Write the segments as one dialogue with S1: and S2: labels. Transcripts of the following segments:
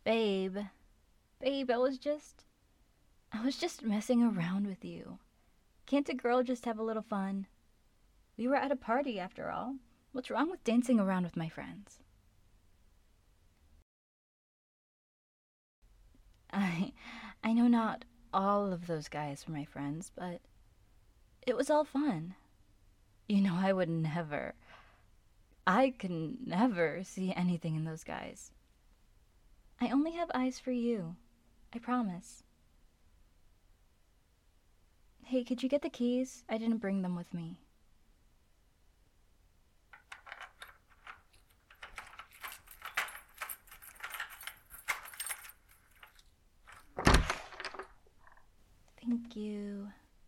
S1: Babe, babe, I was just messing around with you. Can't a girl just have a little fun? We were at a party after all. What's wrong with dancing around with my friends? I I know not all of those guys were my friends, but it was all fun. You know I could never see anything in those guys. I only have eyes for you. I promise. Hey, could you get the keys? I didn't bring them with me. Thank you.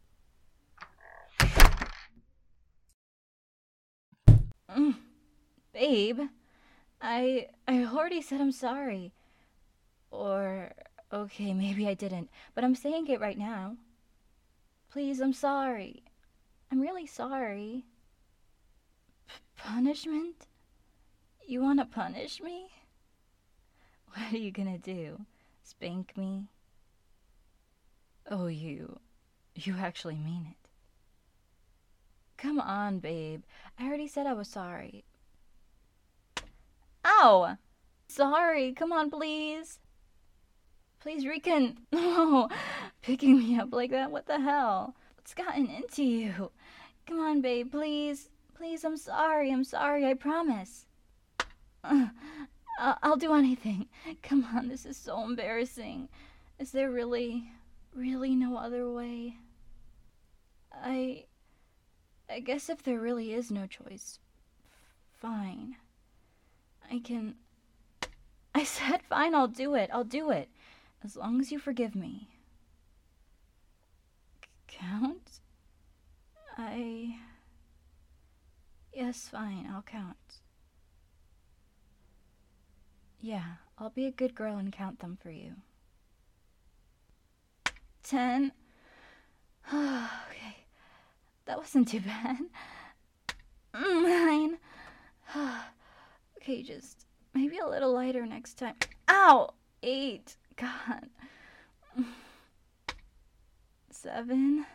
S1: Mm, babe, I already said I'm sorry. Or okay, maybe I didn't, but I'm saying it right now. Please, I'm sorry. I'm really sorry. Punishment? You want to punish me? What are you gonna do? Spank me? Oh, you actually mean it. Come on, babe. I already said I was sorry. Ow! Sorry, come on, please. Please, Rican. No, picking me up like that, what the hell? What's gotten into you? Come on, babe, please. Please, I'm sorry, I promise. Uh, I'll do anything. Come on, this is so embarrassing. Is there really no other way? I. I guess if there really is no choice, fine. I can. I said fine, I'll do it. I'll do it. As long as you forgive me. Count? I. Yes, fine, I'll count. Yeah, I'll be a good girl and count them for you. 10. Okay, that wasn't too bad. 9. Okay, just maybe a little lighter next time. Ow! 8. God. 7.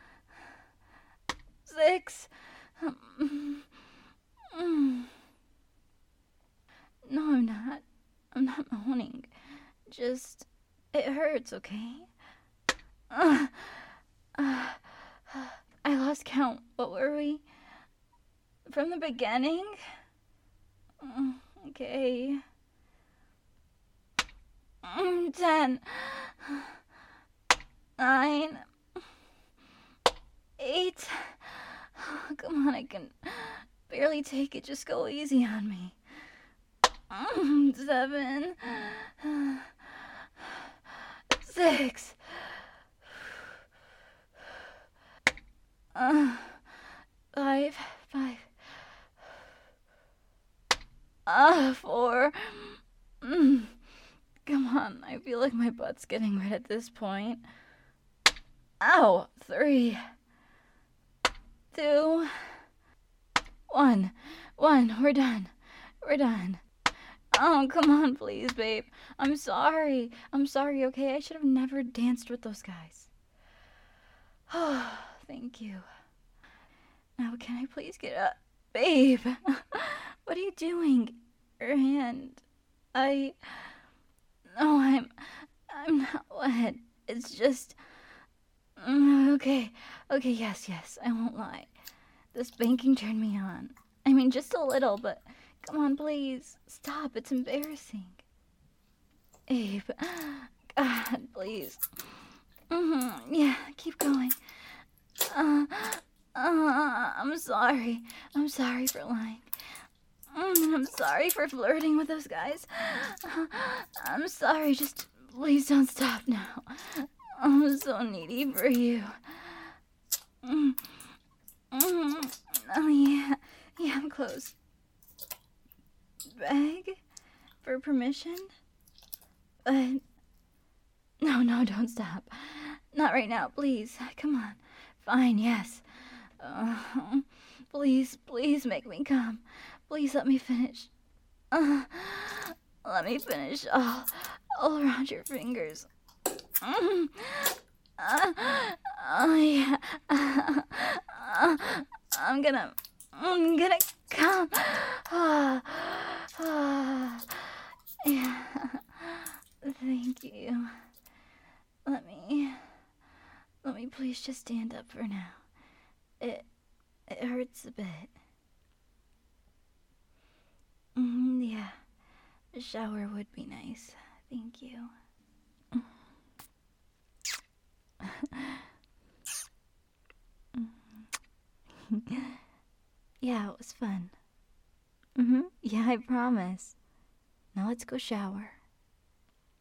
S1: 6. No, I'm not. I'm not moaning. Just, it hurts, okay? Uh, uh, I lost count. What were we? From the beginning? Okay. 10. 9. 8. Come on, I can barely take it. Just go easy on me. 7. 6. 5. 5. 4. Come on, I feel like my butt's getting red at this point. Ow! 3. 2. 1. 1. We're done. We're done. Oh, come on, please, babe. I'm sorry. I'm sorry, okay? I should have never danced with those guys. Oh, thank you. Now, can I please get up? Babe, what are you doing? Your hand. I. No, I'm not wet. It's just. Okay. Okay, yes, I won't lie. This banking turned me on. I mean, just a little, but come on, please. Stop, it's embarrassing. Abe. God, please. Yeah, keep going. Uh, I'm sorry. I'm sorry for lying. I'm sorry for flirting with those guys. I'm sorry, just please don't stop now. I'm so needy for you. Oh, yeah. Yeah, I'm close. Beg for permission? But. No, don't stop. Not right now, please. Come on. Fine, yes. Please make me come. Please let me finish. Let me finish all around your fingers. Oh yeah. I'm gonna come. Yeah. Thank you. Let me please just stand up for now. It hurts a bit. Yeah. A shower would be nice. Thank you. Yeah, it was fun. Yeah, I promise. Now let's go shower.